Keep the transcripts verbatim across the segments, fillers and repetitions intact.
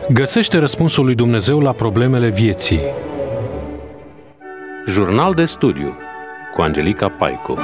Găsește răspunsul lui Dumnezeu la problemele vieții. Jurnal de studiu cu Angelica Paicu.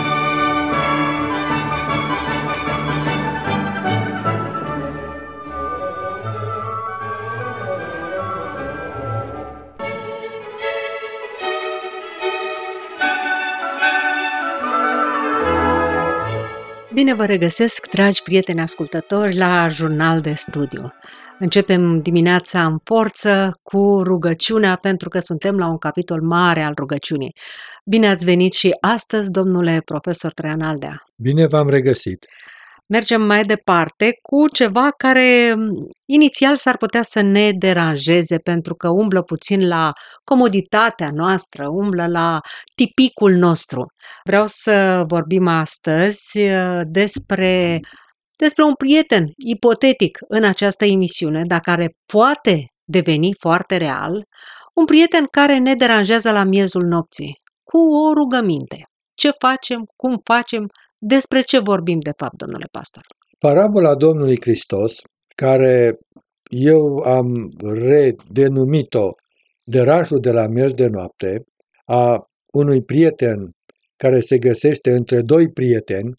Bine vă regăsesc, dragi prieteni ascultători, la Jurnal de studiu. Începem dimineața în forță cu rugăciunea, pentru că suntem la un capitol mare al rugăciunii. Bine ați venit și astăzi, domnule profesor Traian Aldea. Bine v-am regăsit. Mergem mai departe cu ceva care inițial s-ar putea să ne deranjeze, pentru că umblă puțin la comoditatea noastră, umblă la tipicul nostru. Vreau să vorbim astăzi despre, despre un prieten ipotetic în această emisiune, dar care poate deveni foarte real, un prieten care ne deranjează la miezul nopții, cu o rugăminte. Ce facem, cum facem, despre ce vorbim de fapt, domnule pastor? Parabola Domnului Hristos, care eu am redenumit-o deranjul de la miez de noapte, a unui prieten care se găsește între doi prieteni,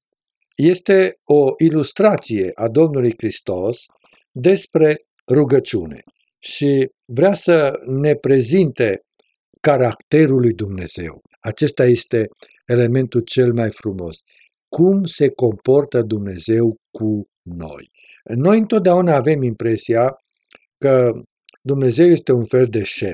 este o ilustrație a Domnului Hristos despre rugăciune și vrea să ne prezinte caracterul lui Dumnezeu. Acesta este elementul cel mai frumos. Cum se comportă Dumnezeu cu noi. Noi întotdeauna avem impresia că Dumnezeu este un fel de șef.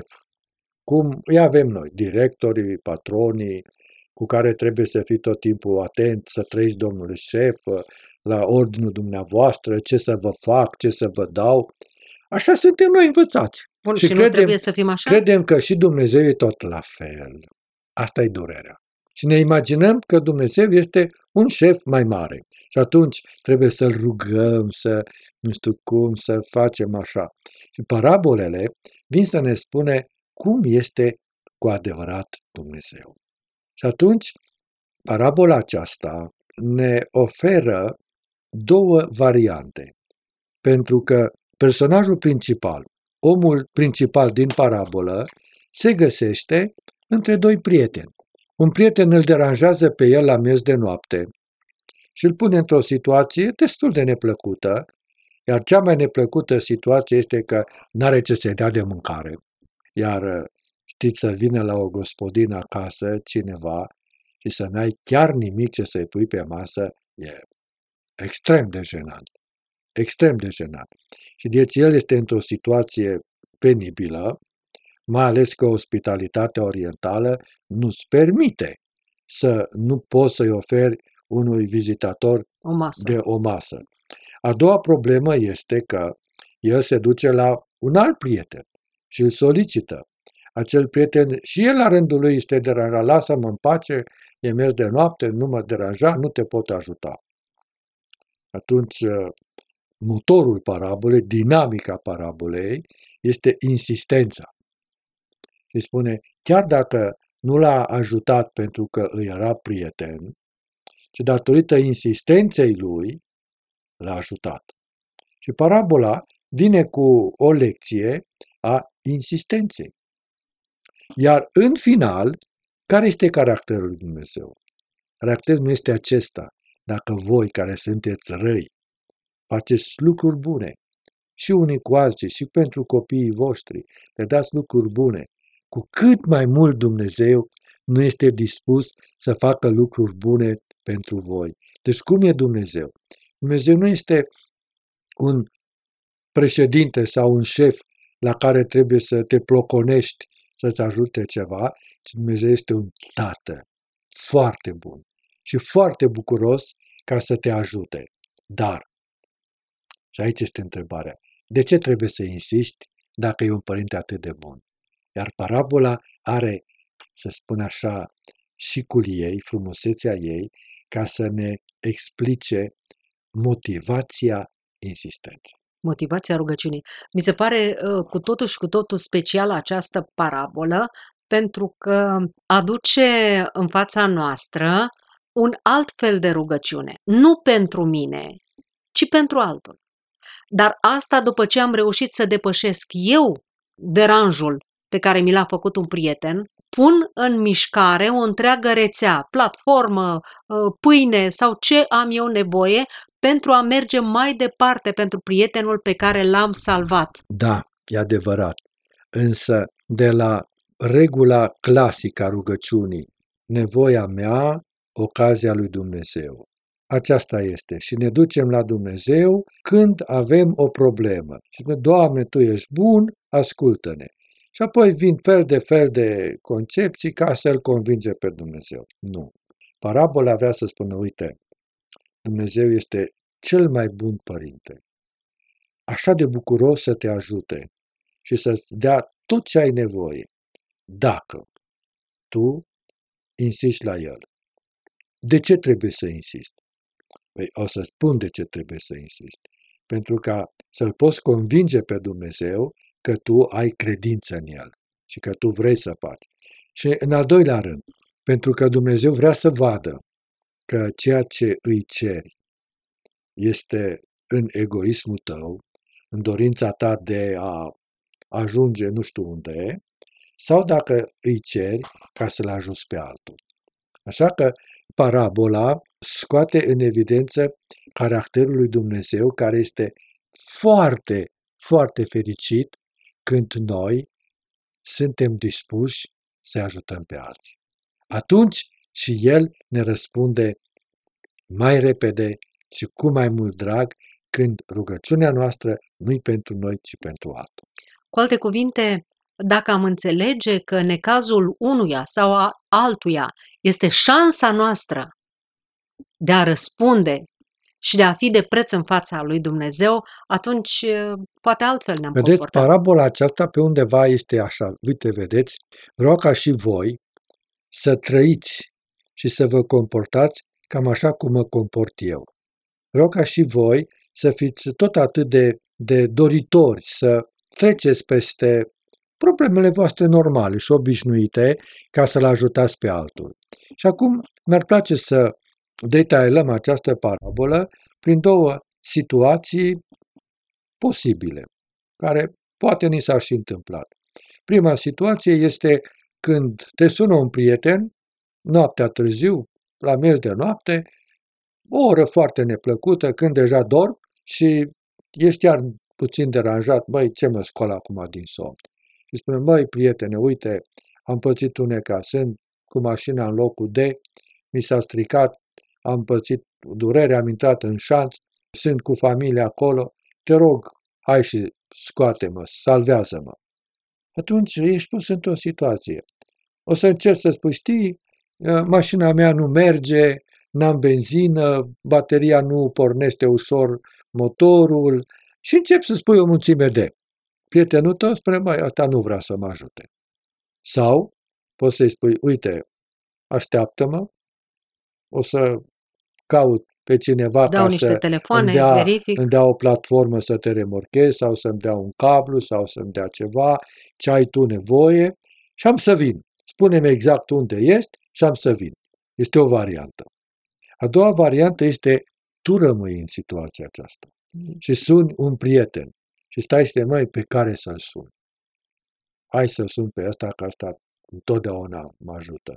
Cum îi avem noi, directorii, patronii, cu care trebuie să fii tot timpul atent, să trăiți, domnule șef, la ordinul dumneavoastră, ce să vă fac, ce să vă dau. Așa suntem noi învățați. Bun, și, și credem, nu trebuie să fim așa? Credem că și Dumnezeu e tot la fel. Asta e durerea. Și ne imaginăm că Dumnezeu este un șef mai mare. Și atunci trebuie să-L rugăm, să nu știu cum, să facem așa. Și parabolele vin să ne spune cum este cu adevărat Dumnezeu. Și atunci, parabola aceasta ne oferă două variante. Pentru că personajul principal, omul principal din parabolă, se găsește între doi prieteni. Un prieten îl deranjează pe el la miez de noapte și îl pune într-o situație destul de neplăcută, iar cea mai neplăcută situație este că n-are ce să-i dea de mâncare. Iar știți, să vină la o gospodină acasă cineva și să n-ai chiar nimic ce să-i pui pe masă, e extrem de jenant. Extrem de jenant. Și deci el este într-o situație penibilă, mai ales că ospitalitatea orientală nu-ți permite să nu poți să-i oferi unui vizitator o masă. de o masă. A doua problemă este că el se duce la un alt prieten și îl solicită. Acel prieten și el la rândul lui este deranjat, lasă-mă în pace, e miez de noapte, nu mă deranja, nu te pot ajuta. Atunci, motorul parabolei, dinamica parabolei, este insistența. Și spune, chiar dacă nu l-a ajutat pentru că îi era prieten, ci datorită insistenței lui, l-a ajutat. Și parabola vine cu o lecție a insistenței. Iar în final, care este caracterul lui Dumnezeu? Caracterul nu este acesta. Dacă voi care sunteți răi, faceți lucruri bune, și unii cu alții, și pentru copiii voștri, le dați lucruri bune, cu cât mai mult Dumnezeu nu este dispus să facă lucruri bune pentru voi. Deci cum e Dumnezeu? Dumnezeu nu este un președinte sau un șef la care trebuie să te ploconești să-ți ajute ceva, ci Dumnezeu este un tată foarte bun și foarte bucuros ca să te ajute. Dar, și aici este întrebarea, de ce trebuie să insisti dacă e un părinte atât de bun? Iar parabola are, să spun așa, șicul ei, frumusețea ei, ca să ne explice motivația insistenței. Motivația rugăciunii. Mi se pare uh, cu totul și cu totul specială această parabolă, pentru că aduce în fața noastră un alt fel de rugăciune. Nu pentru mine, ci pentru altul. Dar asta după ce am reușit să depășesc eu deranjul pe care mi l-a făcut un prieten, pun în mișcare o întreagă rețea, platformă, pâine sau ce am eu nevoie pentru a merge mai departe pentru prietenul pe care l-am salvat. Da, e adevărat. Însă, de la regula clasică a rugăciunii, nevoia mea, ocazia lui Dumnezeu. Aceasta este. Și ne ducem la Dumnezeu când avem o problemă. Și spune, Doamne, Tu ești bun, ascultă-ne. Și apoi vin fel de fel de concepții ca să-L convinge pe Dumnezeu. Nu. Parabola vrea să spună, uite, Dumnezeu este cel mai bun părinte. Așa de bucuros să te ajute și să-ți dea tot ce ai nevoie. Dacă tu insisti la El. De ce trebuie să insisti? Păi o să spun de ce trebuie să insisti. Pentru ca să-L poți convinge pe Dumnezeu că tu ai credință în El și că tu vrei să faci. Și în al doilea rând, pentru că Dumnezeu vrea să vadă că ceea ce îi ceri este în egoismul tău, în dorința ta de a ajunge nu știu unde, sau dacă îi ceri ca să-l ajuți pe altul. Așa că parabola scoate în evidență caracterul lui Dumnezeu, care este foarte, foarte fericit când noi suntem dispuși să ajutăm pe alții. Atunci și El ne răspunde mai repede și cu mai mult drag când rugăciunea noastră nu-i pentru noi, ci pentru altul. Cu alte cuvinte, dacă am înțelege că necazul unuia sau a altuia este șansa noastră de a răspunde și de a fi de preț în fața lui Dumnezeu, atunci poate altfel ne-am Vedeți, comportat. parabola aceasta pe undeva este așa. Uite, vedeți, vreau ca și voi să trăiți și să vă comportați cam așa cum mă comport eu. Vreau ca și voi să fiți tot atât de, de doritori, să treceți peste problemele voastre normale și obișnuite ca să-l ajutați pe altul. Și acum mi-ar place să detaliăm această parabolă prin două situații posibile, care poate ni s-a și întâmplat. Prima situație este când te sună un prieten, noaptea târziu, la miez de noapte, o oră foarte neplăcută, când deja dorm și ești chiar puțin deranjat, băi, ce mă scol acum din somn? Și spune, băi, prietene, uite, am pățit un necaz, sunt cu mașina în locul D, mi s-a stricat, am pățit durere, am intrat în șanț, sunt cu familia acolo, te rog, hai și scoate-mă, salvează-mă. Atunci ești pus într-o situație. O să încerci să spui, știi, mașina mea nu merge, n-am benzină, bateria nu pornește ușor motorul și încep să spui o mulțime de. Prietenul tău spune, băi, ăsta nu vrea să mă ajute. Sau poți să-i spui, uite, așteaptă-mă, o să caut pe cineva Dau ca niște să telefoane, îmi dea, verific. îmi dea o platformă să te remorchez sau să-mi dea un cablu sau să-mi dea ceva, ce ai tu nevoie și am să vin. Spune-mi exact unde ești și am să vin. Este o variantă. A doua variantă este tu rămâi în situația aceasta și suni un prieten și stai și te mai pe care să-l suni. Hai să sun pe ăsta, că ăsta întotdeauna mă ajută.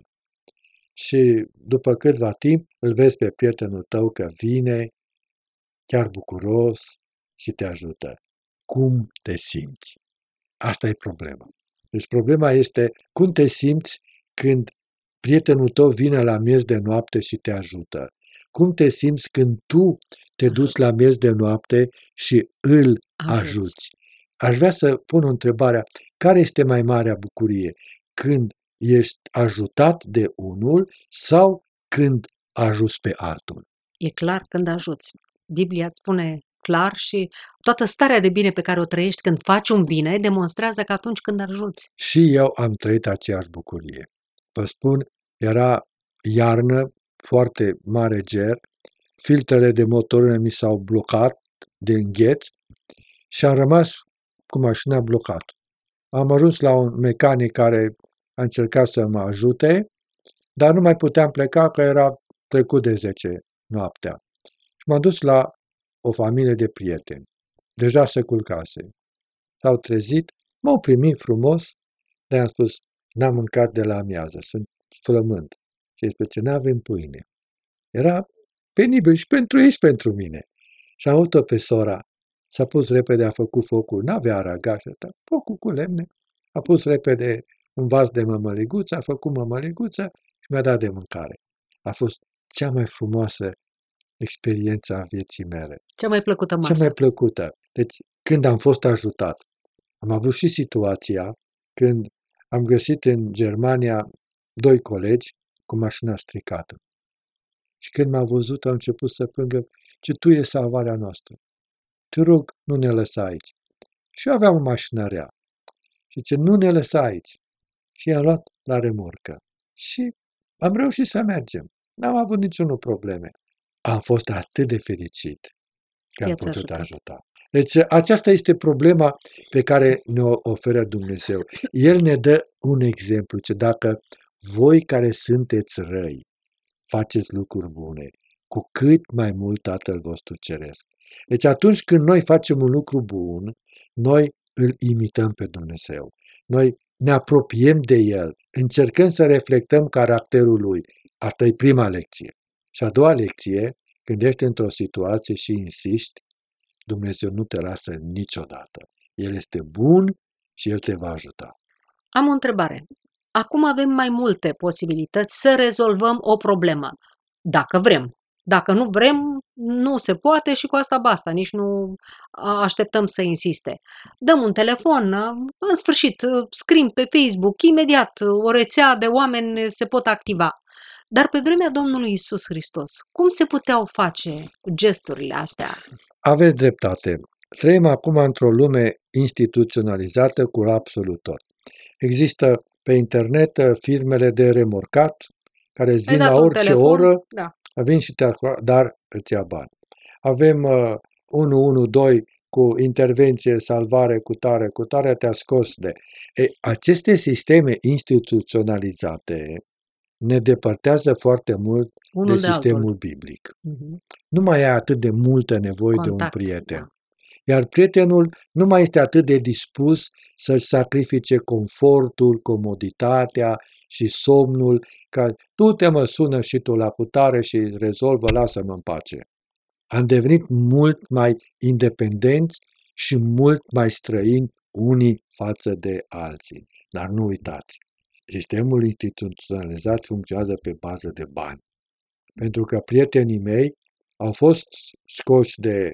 Și după câtva timp îl vezi pe prietenul tău că vine chiar bucuros și te ajută. Cum te simți? Asta e problema. Deci problema este cum te simți când prietenul tău vine la miez de noapte și te ajută. Cum te simți când tu te duci la miez de noapte și îl ajuți? ajuți? Aș vrea să pun o întrebare. Care este mai marea bucurie? Când ești ajutat de unul sau când ajuți pe altul? E clar când ajuți. Biblia îți spune clar și toată starea de bine pe care o trăiești când faci un bine demonstrează că atunci când ajuți. Și eu am trăit aceeași bucurie. Vă spun, era iarnă, foarte mare ger, filtrele de motorină mi s-au blocat de îngheț și am rămas cu mașina blocată. Am ajuns la un mecanic care a încercat să mă ajute, dar nu mai puteam pleca că era trecut de zece noaptea. Și m-am dus la o familie de prieteni. deja se culcase. S-au trezit, m-au primit frumos, dar am spus, n-am mâncat de la amiază, sunt flământ. Și despre ce n-avem pâine. Era penibil și pentru ei și pentru mine. Și am avut-o pe sora. S-a pus repede, a făcut focul, n-avea aragașă, dar focul cu lemne. A pus repede un vas de mămăliguță, a făcut mămăliguță și mi-a dat de mâncare. A fost cea mai frumoasă experiență a vieții mele. Cea mai plăcută masă. Cea mai plăcută. Deci, când am fost ajutat, am avut și situația când am găsit în Germania doi colegi cu mașina stricată. Și când m-a văzut, au început să plângă, ce tu e salvarea noastră. Te rog, nu ne lăsa aici. Și eu aveam o mașină rea. Și ce nu ne lăsa aici. Și i-am luat la remorcă. Și am reușit să mergem. N-am avut niciunul probleme. Am fost atât de fericit că am putut ajutat. ajuta. Deci aceasta este problema pe care ne-o oferă Dumnezeu. El ne dă un exemplu, ce dacă voi care sunteți răi faceți lucruri bune, cu cât mai mult Tatăl vostru Ceresc. Deci atunci când noi facem un lucru bun, noi îl imităm pe Dumnezeu. Noi ne apropiem de El, încercăm să reflectăm caracterul Lui. Asta e prima lecție. Și a doua lecție, când ești într-o situație și insisti, Dumnezeu nu te lasă niciodată. El este bun și El te va ajuta. Am o întrebare. Acum avem mai multe posibilități să rezolvăm o problemă, dacă vrem. Dacă nu vrem, nu se poate și cu asta basta, nici nu așteptăm să insiste. Dăm un telefon, în sfârșit, scriem pe Facebook, imediat o rețea de oameni se pot activa. Dar pe vremea Domnului Iisus Hristos, cum se puteau face gesturile astea? Aveți dreptate. Trăim acum într-o lume instituționalizată cu absolut tot. Există pe internet firmele de remorcat care îți vin la orice telefon, oră, da. vin și te dar îți ia bani. Avem uh, unu unu doi cu intervenție, salvare, cu tare, cu tare, te-a scos de... E, aceste sisteme instituționalizate ne depărtează foarte mult Unul de, de sistemul altul. biblic. Uh-huh. Nu mai ai atât de multă nevoie Contact, de un prieten. Da. Iar prietenul nu mai este atât de dispus să-și sacrifice confortul, comoditatea și somnul, ca tu te mă sună și tu la putare și rezolvă, lasă-mă în pace. Am devenit mult mai independenți și mult mai străini unii față de alții. Dar nu uitați, sistemul instituționalizat funcționează pe bază de bani. Pentru că prietenii mei au fost scoși de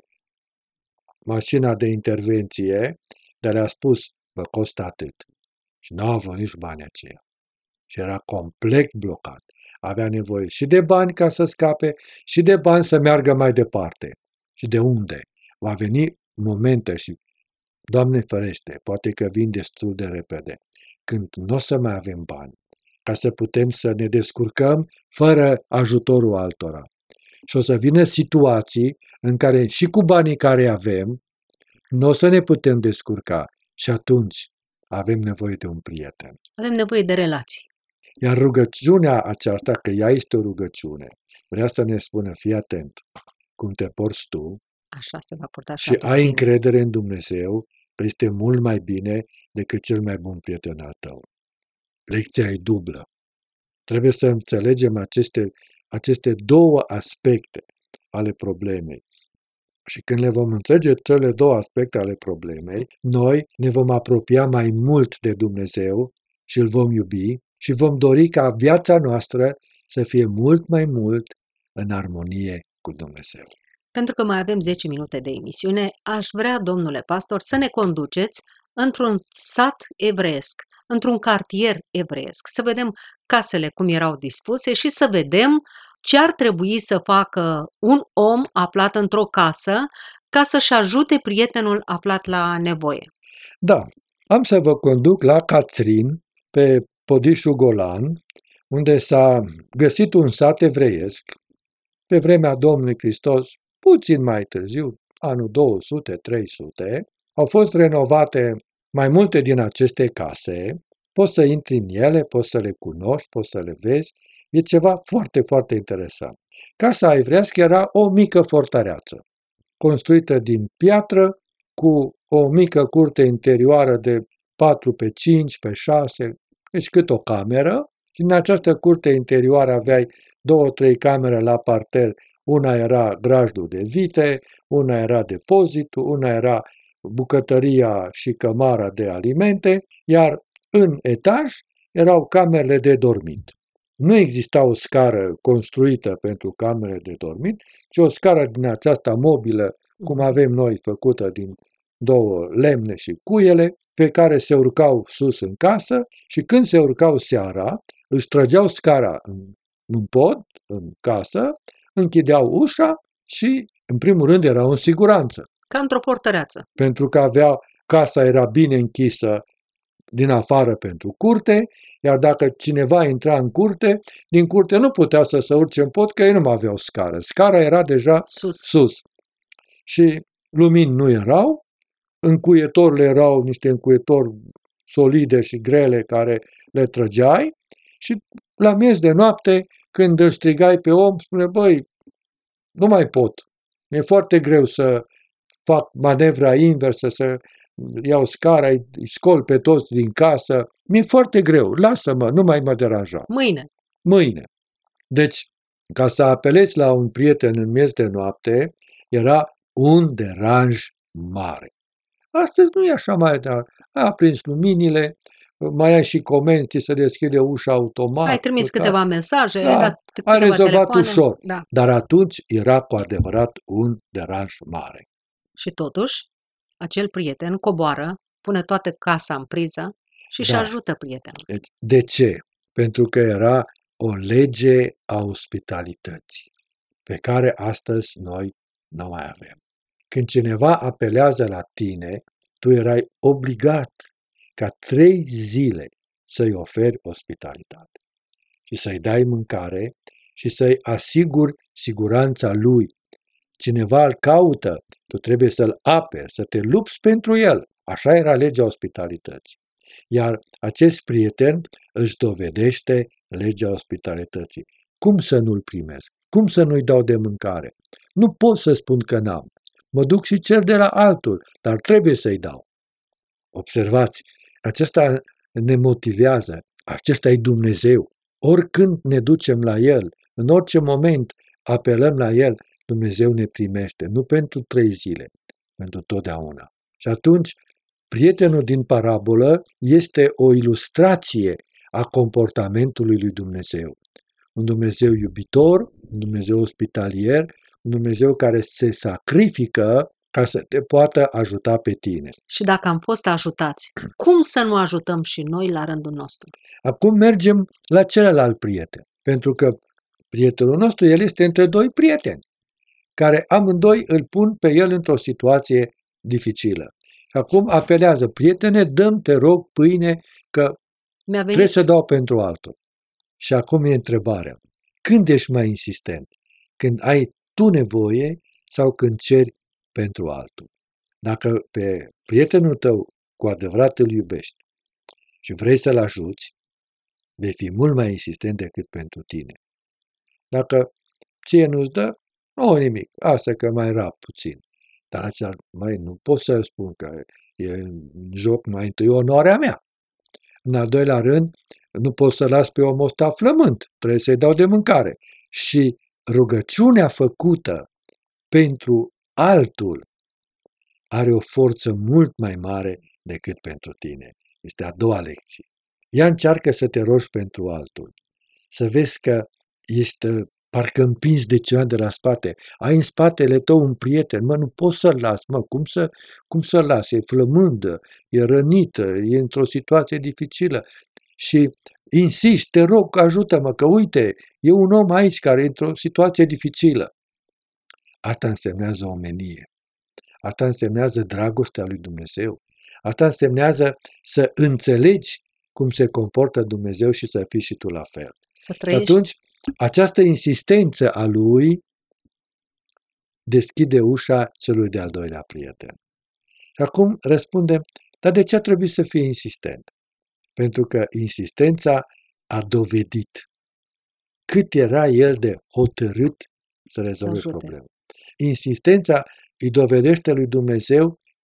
mașina de intervenție, dar le-a spus, vă costă atât. Și n-au avut nici bani aceia. Și era complet blocat. Avea nevoie și de bani ca să scape și de bani să meargă mai departe. Și de unde? Va veni momente și, Doamne ferește, poate că vin destul de repede, când nu o să mai avem bani, ca să putem să ne descurcăm fără ajutorul altora. Și o să vină situații în care și cu banii care avem, nu o să ne putem descurca. Și atunci avem nevoie de un prieten. Avem nevoie de relații. Iar rugăciunea aceasta, că ea este o rugăciune, vrea să ne spună, fii atent cum te porți tu. Așa se va purta și ai tine. Încredere în Dumnezeu că este mult mai bine decât cel mai bun prieten al tău. Lecția e dublă. Trebuie să înțelegem aceste, aceste două aspecte ale problemei. Și când le vom înțelege cele două aspecte ale problemei, noi ne vom apropia mai mult de Dumnezeu și îl vom iubi și vom dori ca viața noastră să fie mult mai mult în armonie cu Dumnezeu. Pentru că mai avem zece minute de emisiune, aș vrea, domnule pastor, să ne conduceți într-un sat evreiesc, într-un cartier evreiesc, să vedem casele cum erau dispuse și să vedem ce ar trebui să facă un om aflat într-o casă ca să-și ajute prietenul aflat la nevoie. Da, am să vă conduc la Catrin, pe Podișul Golan, unde s-a găsit un sat evreiesc, pe vremea Domnului Hristos, puțin mai târziu, anul două sute trei sute, au fost renovate mai multe din aceste case, poți să intri în ele, poți să le cunoști, poți să le vezi, e ceva foarte, foarte interesant. Casa evreiască era o mică fortăreață, construită din piatră cu o mică curte interioară de patru pe cinci pe șase, deci cât o cameră. Și în această curte interioară aveai două, trei camere la parter. Una era grajdul de vite, una era depozitul, una era bucătăria și cămara de alimente, iar în etaj erau camerele de dormit. Nu exista o scară construită pentru camere de dormit, ci o scară din aceasta mobilă, cum avem noi, făcută din două lemne și cuiele, pe care se urcau sus în casă și când se urcau seara, își trăgeau scara în, în pod, în casă, închideau ușa și, în primul rând, erau în siguranță. Ca într-o portăreață. Pentru că avea, casa era bine închisă din afară pentru curte, iar dacă cineva intra în curte, din curte nu putea să se urce în pod, că ei nu mai aveau scară. Scara era deja Sus. sus. Și lumini nu erau, încuietorile erau niște încuietori solide și grele care le trăgeai și la miez de noapte, când îl strigai pe om, spune, băi, nu mai pot. E foarte greu să fac manevra inversă, să iau scara, îi scol pe toți din casă. Mi-e foarte greu, lasă-mă, nu mai mă deranja. Mâine. Mâine. Deci, ca să apelezi la un prieten în miez de noapte, era un deranj mare. Astăzi nu e așa mai, dar ai aprins luminile, mai ai și comenzi, se deschide ușa automat. Ai trimis da. câteva mesaje, Da, ai dat ai câteva rezolvat telefoane. ușor. Da. Dar atunci era cu adevărat un deranj mare. Și totuși, acel prieten coboară, pune toată casa în priză și își Da. ajută prietenul. Deci, de ce? Pentru că era o lege a ospitalității, pe care astăzi noi nu mai avem. Când cineva apelează la tine, tu erai obligat ca trei zile să-i oferi ospitalitate și să-i dai mâncare și să-i asiguri siguranța lui. Cineva îl caută, tu trebuie să-l aperi, să te lupți pentru el. Așa era legea ospitalității. Iar acest prieten își dovedește legea ospitalității. Cum să nu-l primesc? Cum să nu-i dau de mâncare? Nu pot să spun că n-am. Mă duc și cer de la altul, dar trebuie să-i dau. Observați, acesta ne motivează, acesta e Dumnezeu. Oricând ne ducem la El, în orice moment apelăm la El, Dumnezeu ne primește, nu pentru trei zile, pentru totdeauna. Și atunci, prietenul din parabolă este o ilustrație a comportamentului lui Dumnezeu. Un Dumnezeu iubitor, un Dumnezeu ospitalier, un Dumnezeu care se sacrifică ca să te poată ajuta pe tine. Și dacă am fost ajutați, cum să nu ajutăm și noi la rândul nostru? Acum mergem la celălalt prieten, pentru că prietenul nostru, el este între doi prieteni, care amândoi îl pun pe el într-o situație dificilă. Și acum apelează, prietene, dă-mi, te rog, pâine, că Mi-a venit trebuie să dau pentru altul. Și acum e întrebarea, când ești mai insistent? Când ai tu nevoie sau când ceri pentru altul? Dacă pe prietenul tău cu adevărat îl iubești și vrei să-l ajuți, vei fi mult mai insistent decât pentru tine. Dacă ție nu-ți dă, nu nimic, asta că mai rap puțin. Dar acela, mai nu pot să spun că e în joc mai întâi onoarea mea. În al doilea rând, nu pot să las pe omul ăsta flământ, trebuie să-i dau de mâncare. Și rugăciunea făcută pentru altul are o forță mult mai mare decât pentru tine. Este a doua lecție. Ea încearcă să te rogi pentru altul. Să vezi că ești parcă împins de ceva de la spate. Ai în spatele tău un prieten. Mă, nu poți să-l las. Mă, cum, să, cum să-l las? E flămândă, e rănită, e într-o situație dificilă. Și insisti, te rog, ajută-mă, că uite, e un om aici care e într-o situație dificilă. Asta însemnează omenie. Asta însemnează dragostea lui Dumnezeu. Asta însemnează să înțelegi cum se comportă Dumnezeu și să fii și tu la fel. să trăiești. Atunci, această insistență a lui deschide ușa celui de-al doilea prieten. Și acum răspundem, dar de ce a trebuit să fie insistent? Pentru că insistența a dovedit cât era el de hotărât să rezolve ajute. problema. Insistența îi dovedește lui Dumnezeu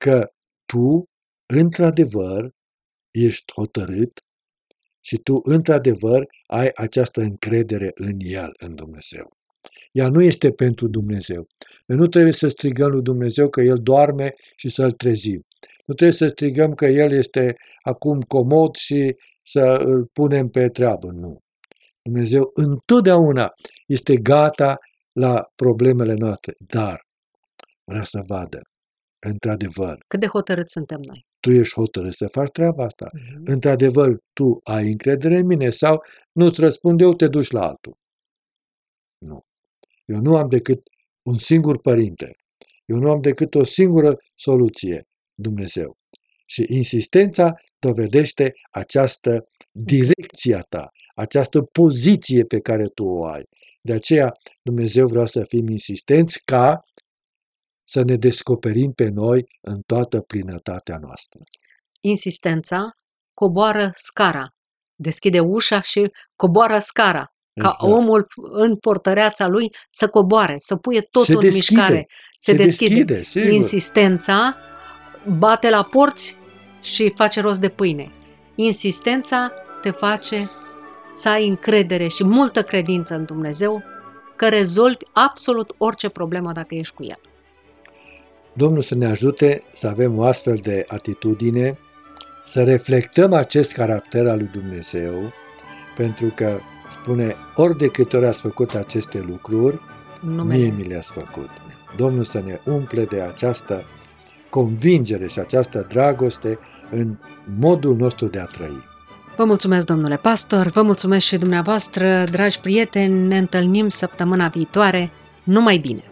că tu, într-adevăr, ești hotărât și tu, într-adevăr, ai această încredere în El, în Dumnezeu. Ea nu este pentru Dumnezeu. Noi nu trebuie să strigăm lui Dumnezeu că El doarme și să-L trezim. Nu trebuie să strigăm că El este acum comod și să îl punem pe treabă. Nu. Dumnezeu întotdeauna este gata la problemele noastre, dar vrea să vadă, într-adevăr, Cât de hotărâți suntem noi. tu ești hotărât să faci treaba asta. Mhm. Într-adevăr, tu ai încredere în mine sau nu-ți răspunde, eu te duci la altul. Nu. Eu nu am decât un singur părinte. Eu nu am decât o singură soluție, Dumnezeu. Și insistența dovedește această direcție a ta, această poziție pe care tu o ai. De aceea Dumnezeu vrea să fim insistenți ca să ne descoperim pe noi în toată plinătatea noastră. Insistența coboară scara. Deschide ușa și coboară scara. Ca Exact. omul în portăreața lui să coboare, să puie Se totul în deschide, mișcare. Se, se deschide. deschide, sigur. Insistența bate la porți și face rost de pâine. Insistența te face să ai încredere și multă credință în Dumnezeu că rezolvi absolut orice problemă dacă ești cu El. Domnul să ne ajute să avem o astfel de atitudine, să reflectăm acest caracter al lui Dumnezeu, pentru că spune, ori de câte ori ați făcut aceste lucruri, Numele. mie mi le-ați făcut. Domnul să ne umple de această convingere și această dragoste în modul nostru de a trăi. Vă mulțumesc, domnule pastor, vă mulțumesc și dumneavoastră, dragi prieteni, ne întâlnim săptămâna viitoare. Numai bine!